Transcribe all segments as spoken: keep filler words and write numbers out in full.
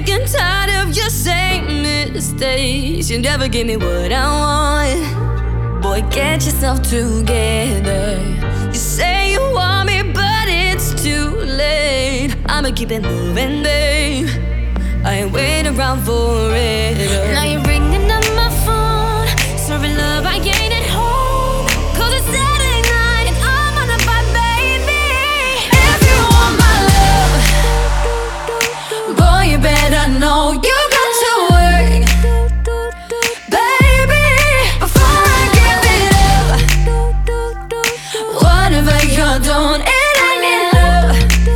sick and tired of your same mistakes. You never give me what I want. Boy, get yourself together. You say you want me, but it's too late. I'ma keep it moving, babe. I ain't waiting around for it. Now you're ringing up my phone, serving love I ain't at home. Cause it's Saturday night and I'm on a vibe, baby. If you want my love, boy, you better know you got to work, baby, before I give it up. Whatever you're doing, it ain't enough,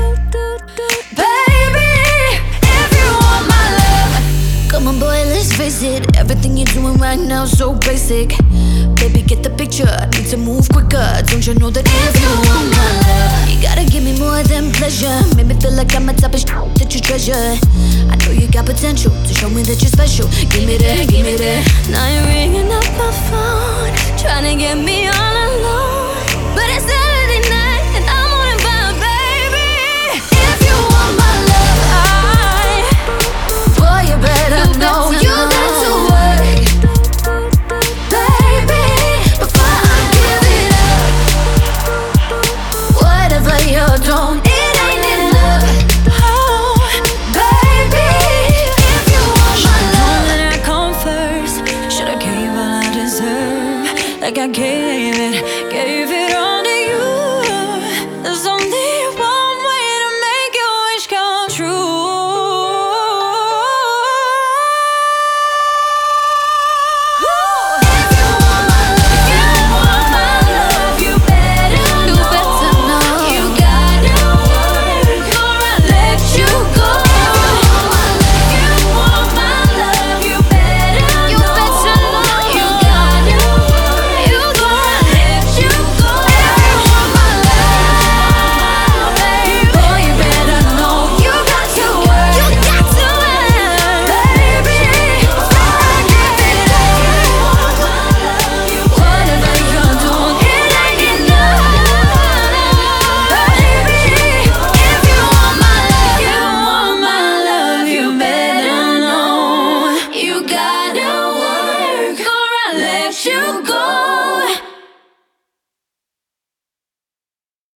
baby. If you want my love, Come on, boy, let's face it. Everything you're doing right now is so basic. Baby, get the picture. Need to move quicker. Don't you know that if you want my love, you gotta give me more than pleasure. Make me feel like I'm a type of shit that you treasure. I know you got potential to show me that you're special. Give me that, give me that. now you're ringing up my phone, trying to get me all alone.